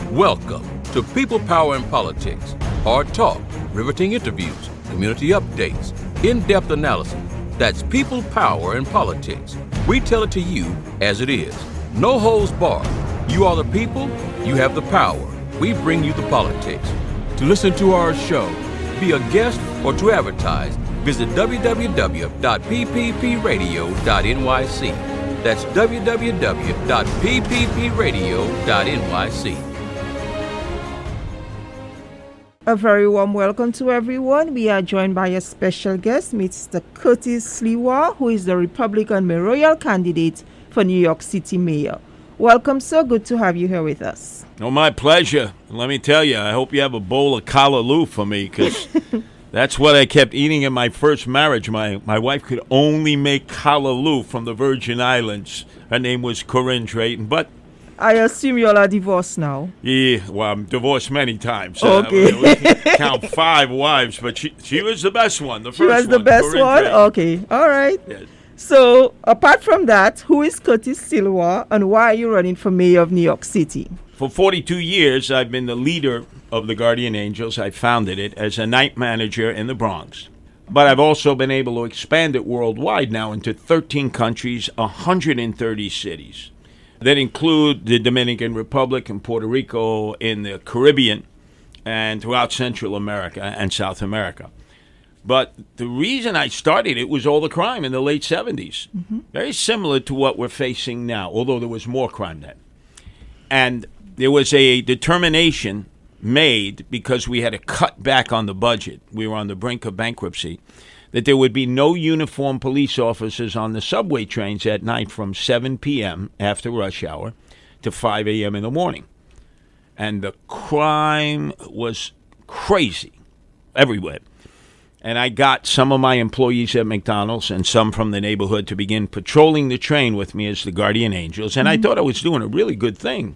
Welcome to People, Power, and Politics. Hard talk, riveting interviews, community updates, in-depth analysis. That's People, Power, and Politics. We tell it to you as it is. No holds barred. You are the people, you have the power. We bring you the politics. To listen to our show, be a guest, or to advertise, visit www.pppradio.nyc. That's www.pppradio.nyc. A very warm welcome to everyone. We are joined by a special guest, Mr. Curtis Sliwa, who is the Republican mayoral candidate for New York City Mayor. Welcome, sir. Good to have you here with us. Oh, my pleasure. Let me tell you, I hope you have a bowl of callaloo for me, because that's what I kept eating in my first marriage. My wife could only make callaloo from the Virgin Islands. Her name was Corinne Drayton, but I assume you all are divorced now. yeah, well, I'm divorced many times. Okay. We can count 5 wives, but she was the best one, the first one. She was the best Corinne one? Drayton. Okay, all right. Yes. So, apart from that, who is Curtis Sliwa and why are you running for mayor of New York City? For 42 years, I've been the leader of the Guardian Angels. I founded it as a night manager in the Bronx. But I've also been able to expand it worldwide now into 13 countries, 130 cities. That include the Dominican Republic and Puerto Rico, in the Caribbean, and throughout Central America and South America. But the reason I started it was all the crime in the late 70s. Mm-hmm. Very similar to what we're facing now, although there was more crime then. And there was a determination made, because we had to cut back on the budget. We were on the brink of bankruptcy, that there would be no uniformed police officers on the subway trains at night from 7 p.m. after rush hour to 5 a.m. in the morning. And the crime was crazy everywhere. And I got some of my employees at McDonald's and some from the neighborhood to begin patrolling the train with me as the Guardian Angels. And I thought I was doing a really good thing.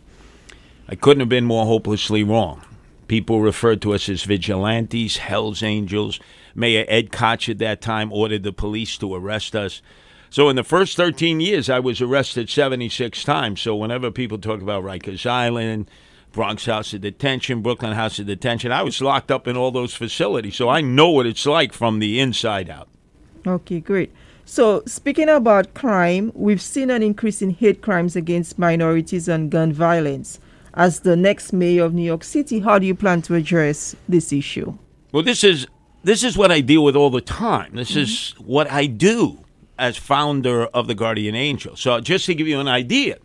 I couldn't have been more hopelessly wrong. People referred to us as vigilantes, Hell's Angels. Mayor Ed Koch at that time ordered the police to arrest us. So in the first 13 years, I was arrested 76 times. So whenever people talk about Rikers Island, Bronx House of Detention, Brooklyn House of Detention, I was locked up in all those facilities. So I know what it's like from the inside out. Okay, great. So speaking about crime, we've seen an increase in hate crimes against minorities and gun violence. As the next mayor of New York City, how do you plan to address this issue? Well, this is what I deal with all the time. This is what I do as founder of the Guardian Angel. So just to give you an idea,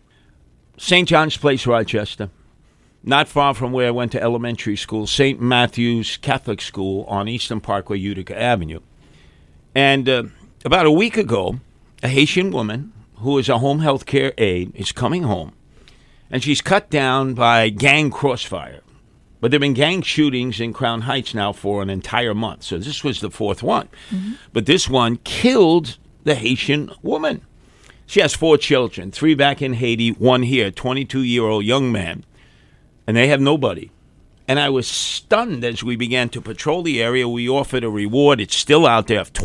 St. John's Place, Rochester, not far from where I went to elementary school, St. Matthew's Catholic School on Eastern Parkway, Utica Avenue. And about a week ago, a Haitian woman who is a home health care aide is coming home, and she's cut down by gang crossfire. But there have been gang shootings in Crown Heights now for an entire month. So this was the 4th one. Mm-hmm. But this one killed the Haitian woman. She has 4 children, 3 back in Haiti, 1 here, 22-year-old young man. And they have nobody. And I was stunned as we began to patrol the area. We offered a reward. It's still out there of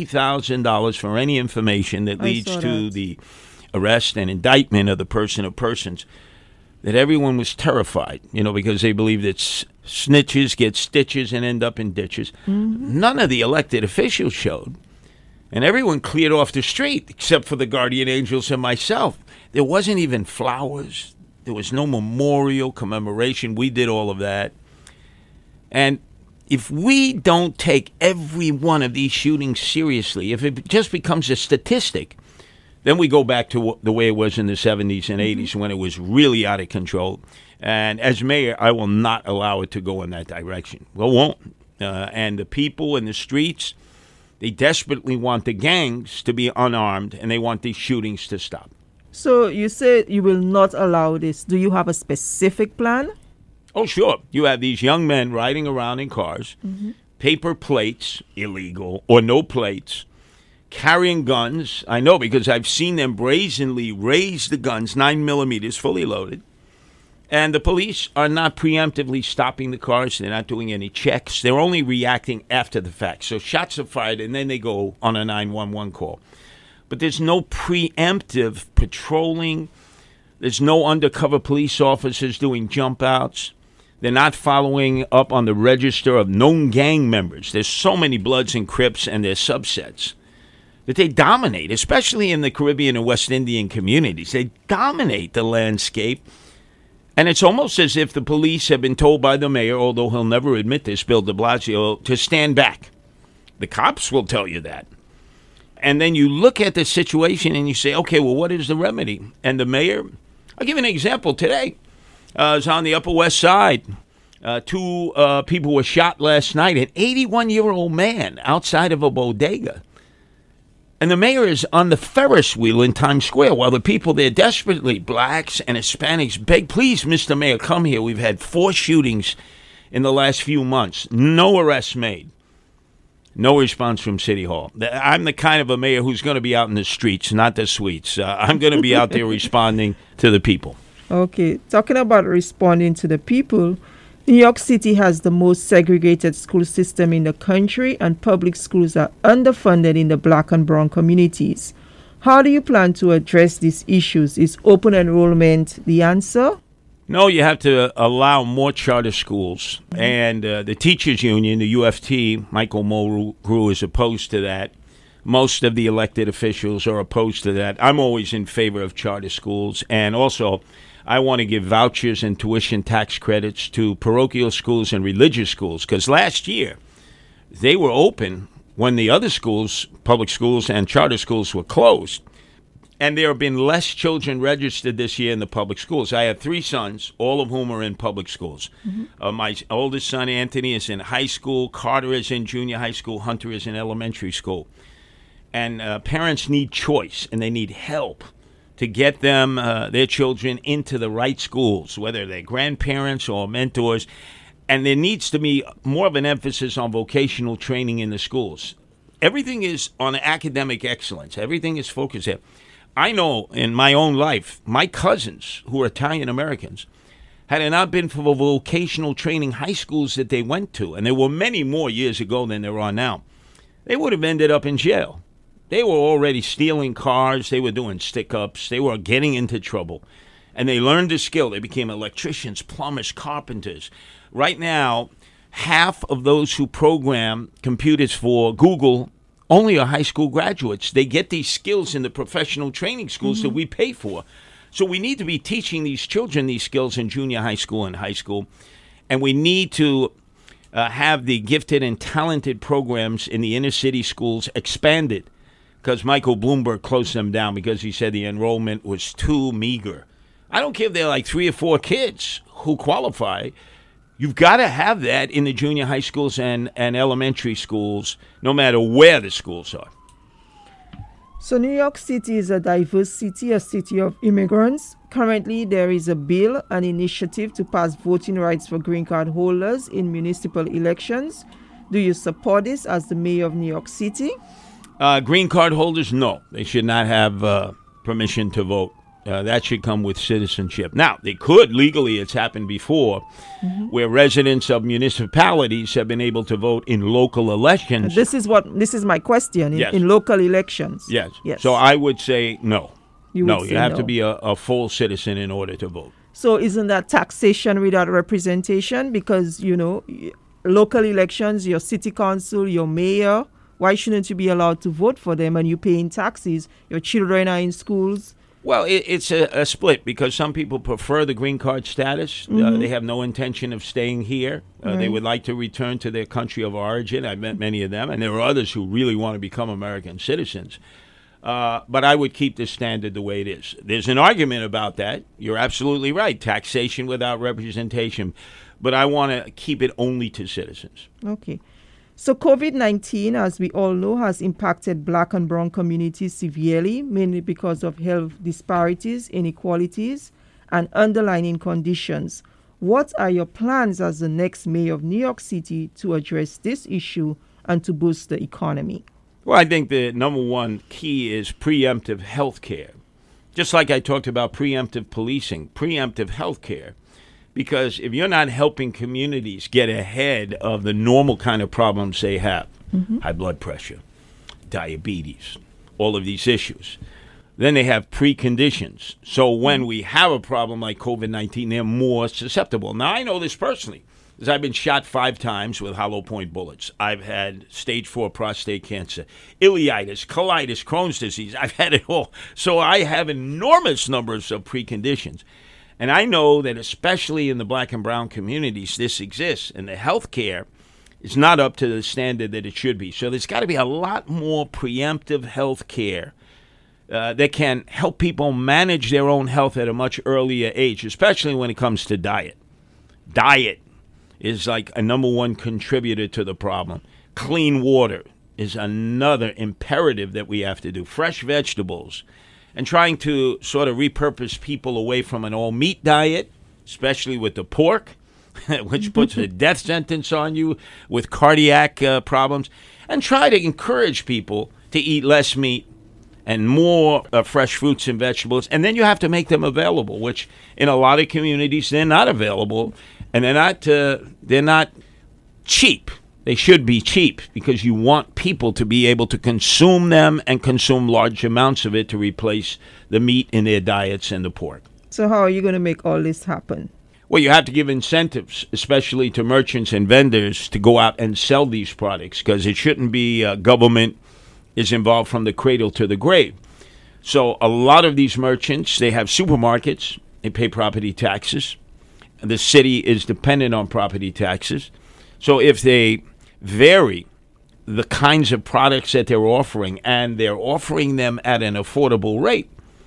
$20,000 for any information that leads to the arrest and indictment of the person or persons. That everyone was terrified, because they believe that snitches get stitches and end up in ditches. Mm-hmm. None of the elected officials showed. And everyone cleared off the street except for the Guardian Angels and myself. There wasn't even flowers. There was no memorial commemoration. We did all of that. And if we don't take every one of these shootings seriously, if it just becomes a statistic, then we go back to the way it was in the 70s and 80s when it was really out of control. And as mayor, I will not allow it to go in that direction. Well, won't. And the people in the streets, they desperately want the gangs to be unarmed, and they want these shootings to stop. So you said you will not allow this. Do you have a specific plan? Oh, sure. You have these young men riding around in cars, paper plates, illegal, or no plates, carrying guns. I know because I've seen them brazenly raise the guns, 9mm, fully loaded. And the police are not preemptively stopping the cars. They're not doing any checks. They're only reacting after the fact. So shots are fired, and then they go on a 911 call. But there's no preemptive patrolling. There's no undercover police officers doing jump outs. They're not following up on the register of known gang members. There's so many Bloods and Crips and their subsets that they dominate, especially in the Caribbean and West Indian communities. They dominate the landscape. And it's almost as if the police have been told by the mayor, although he'll never admit this, Bill de Blasio, to stand back. The cops will tell you that. And then you look at the situation and you say, okay, well, what is the remedy? And the mayor, I'll give you an example today. I was on the Upper West Side. Two people were shot last night, an 81-year-old man outside of a bodega. And the mayor is on the Ferris wheel in Times Square while the people there desperately, blacks and Hispanics, beg, please, Mr. Mayor, come here. We've had 4 shootings in the last few months. No arrests made. No response from City Hall. I'm the kind of a mayor who's going to be out in the streets, not the suites. I'm going to be out there responding to the people. Okay, talking about responding to the people, New York City has the most segregated school system in the country, and public schools are underfunded in the black and brown communities. How do you plan to address these issues? Is open enrollment the answer? No, you have to allow more charter schools. And the teachers union, the UFT, Michael Mulgrew, is opposed to that. Most of the elected officials are opposed to that. I'm always in favor of charter schools. And also, I want to give vouchers and tuition tax credits to parochial schools and religious schools, because last year they were open when the other schools, public schools and charter schools, were closed. And there have been less children registered this year in the public schools. I have 3 sons, all of whom are in public schools. My oldest son, Anthony, is in high school. Carter is in junior high school. Hunter is in elementary school. And parents need choice, and they need help to get them, their children, into the right schools, whether they're grandparents or mentors. And there needs to be more of an emphasis on vocational training in the schools. Everything is on academic excellence. Everything is focused there. I know in my own life, my cousins who are Italian Americans, had it not been for the vocational training high schools that they went to, and there were many more years ago than there are now, they would have ended up in jail. They were already stealing cars. They were doing stick-ups. They were getting into trouble. And they learned a skill. They became electricians, plumbers, carpenters. Right now, half of those who program computers for Google only are high school graduates. They get these skills in the professional training schools that we pay for. So we need to be teaching these children these skills in junior high school and high school. And we need to have the gifted and talented programs in the inner city schools expanded, because Michael Bloomberg closed them down because he said the enrollment was too meager. I don't care if they're like 3 or 4 kids who qualify. You've got to have that in the junior high schools and elementary schools, no matter where the schools are. So New York City is a diverse city, a city of immigrants. Currently, there is a bill, an initiative to pass voting rights for green card holders in municipal elections. Do you support this as the mayor of New York City? Green card holders, no. They should not have permission to vote. That should come with citizenship. Now, they could legally, it's happened before, where residents of municipalities have been able to vote in local elections. This is my question, in local elections. Yes. So I would say no. You have to be a full citizen in order to vote. So isn't that taxation without representation? Because, local elections, your city council, your mayor, why shouldn't you be allowed to vote for them and you're paying taxes? Your children are in schools. Well, it's a split, because some people prefer the green card status. They have no intention of staying here. They would like to return to their country of origin. I've met many of them, and there are others who really want to become American citizens. But I would keep the standard the way it is. There's an argument about that. You're absolutely right. Taxation without representation. But I want to keep it only to citizens. Okay. So COVID-19, as we all know, has impacted black and brown communities severely, mainly because of health disparities, inequalities, and underlying conditions. What are your plans as the next mayor of New York City to address this issue and to boost the economy? Well, I think the number one key is preemptive health care. Just like I talked about preemptive policing, preemptive health care. Because if you're not helping communities get ahead of the normal kind of problems they have, high blood pressure, diabetes, all of these issues, then they have preconditions. So when we have a problem like COVID-19, they're more susceptible. Now, I know this personally, because I've been shot 5 times with hollow point bullets. I've had stage 4 prostate cancer, ileitis, colitis, Crohn's disease. I've had it all. So I have enormous numbers of preconditions. And I know that especially in the black and brown communities, this exists. And the health care is not up to the standard that it should be. So there's got to be a lot more preemptive health care that can help people manage their own health at a much earlier age, especially when it comes to diet. Diet is like a number one contributor to the problem. Clean water is another imperative that we have to do. Fresh vegetables. And trying to sort of repurpose people away from an all-meat diet, especially with the pork, which puts a death sentence on you with cardiac problems, and try to encourage people to eat less meat and more fresh fruits and vegetables. And then you have to make them available, which in a lot of communities, they're not available, and they're not cheap. They should be cheap because you want people to be able to consume them and consume large amounts of it to replace the meat in their diets and the pork. So how are you going to make all this happen? Well, you have to give incentives, especially to merchants and vendors, to go out and sell these products because it shouldn't be government is involved from the cradle to the grave. So a lot of these merchants, they have supermarkets, they pay property taxes. The city is dependent on property taxes. So if they vary the kinds of products that they're offering and they're offering them at an affordable rate,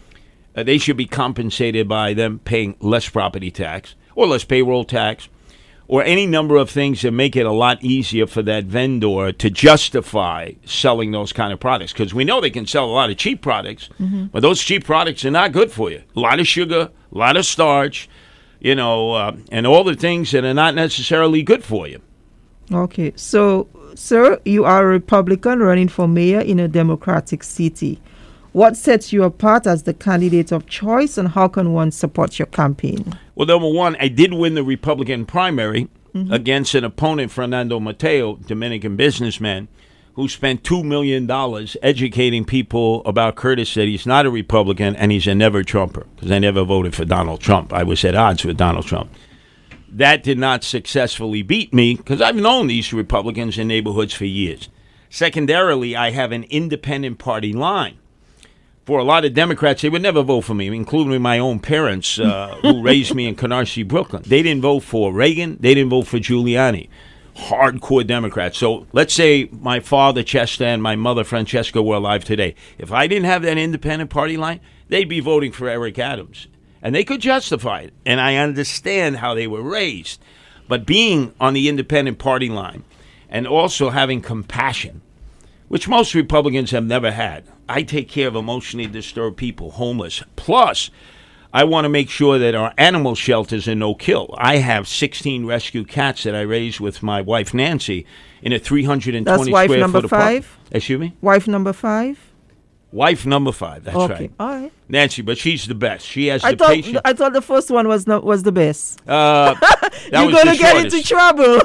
they should be compensated by them paying less property tax or less payroll tax or any number of things that make it a lot easier for that vendor to justify selling those kind of products. Because we know they can sell a lot of cheap products, but those cheap products are not good for you. A lot of sugar, a lot of starch, and all the things that are not necessarily good for you. Okay. So, sir, you are a Republican running for mayor in a Democratic city. What sets you apart as the candidate of choice, and how can one support your campaign? Well, number one, I did win the Republican primary against an opponent, Fernando Mateo, Dominican businessman, who spent $2 million educating people about Curtis, that he's not a Republican and he's a never-Trumper, because I never voted for Donald Trump. I was at odds with Donald Trump. That did not successfully beat me, because I've known these Republicans in neighborhoods for years. Secondarily, I have an independent party line. For a lot of Democrats, they would never vote for me, including my own parents who raised me in Canarsie, Brooklyn. They didn't vote for Reagan. They didn't vote for Giuliani. Hardcore Democrats. So let's say my father, Chester, and my mother, Francesca, were alive today. If I didn't have that independent party line, they'd be voting for Eric Adams. And they could justify it. And I understand how they were raised. But being on the independent party line and also having compassion, which most Republicans have never had. I take care of emotionally disturbed people, homeless. Plus, I want to make sure that our animal shelters are no-kill. I have 16 rescue cats that I raised with my wife, Nancy, in a 320 That's square wife foot number apartment. 5? Excuse me? Wife number 5? Wife number 5, that's okay. right. All right. Nancy, but she's the best. She has I the patience. thought the first one was the best. That You're was going to the get shortest. into trouble.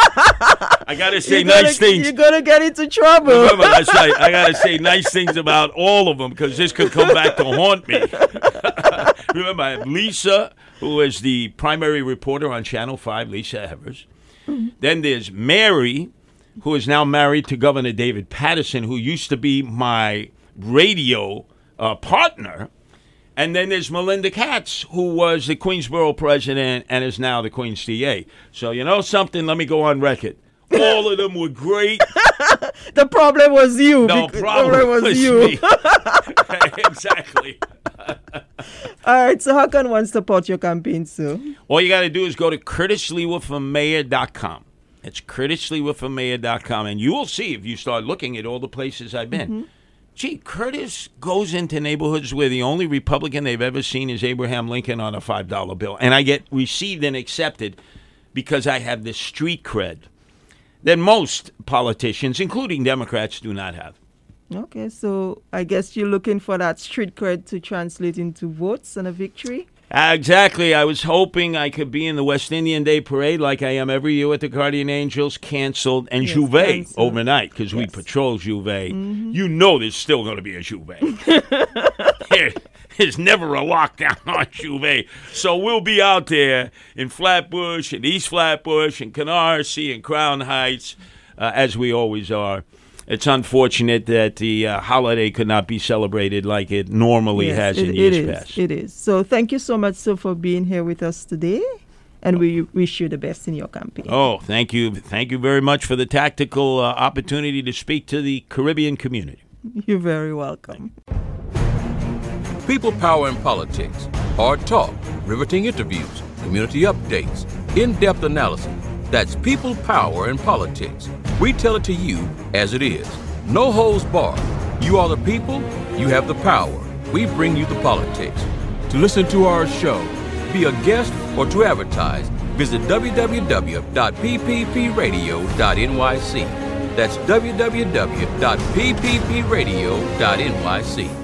I got to say nice things. You're going to get into trouble. Remember, that's right. I got to say nice things about all of them because this could come back to haunt me. Remember, I have Lisa, who is the primary reporter on Channel 5, Lisa Evers. Then there's Mary, who is now married to Governor David Paterson, who used to be my radio partner. And then there's Melinda Katz, who was the Queensboro president and is now the Queens DA. So you know something? Let me go on record. All of them were great. The problem was you. No, problem was you. me. Exactly. All right. So how can one support your campaign, sir? All you got to do is go to CurtisLeewifforMayor.com. It's CurtisLeewifforMayor.com. And you will see, if you start looking at all the places I've been, gee, Curtis goes into neighborhoods where the only Republican they've ever seen is Abraham Lincoln on a $5 bill. And I get received and accepted because I have this street cred that most politicians, including Democrats, do not have. Okay, so I guess you're looking for that street cred to translate into votes and a victory? Exactly. I was hoping I could be in the West Indian Day Parade like I am every year with the Guardian Angels, canceled, and Yes, Juve canceled. overnight because we Yes. patrol Juve. You know there's still going to be a Juve. There's never a lockdown on Juve. So we'll be out there in Flatbush, and East Flatbush, and Canarsie, and Crown Heights, as we always are. It's unfortunate that the holiday could not be celebrated like it normally has in years past. It is. So thank you so much, sir, for being here with us today. And we wish you the best in your campaign. Oh, thank you. Thank you very much for the tactical opportunity to speak to the Caribbean community. You're very welcome. People, Power, and Politics. Hard talk, riveting interviews, community updates, in-depth analysis. That's People, Power, and Politics. We tell it to you as it is. No holds barred. You are the people, you have the power. We bring you the politics. To listen to our show, be a guest, or to advertise, visit www.pppradio.nyc. That's www.pppradio.nyc.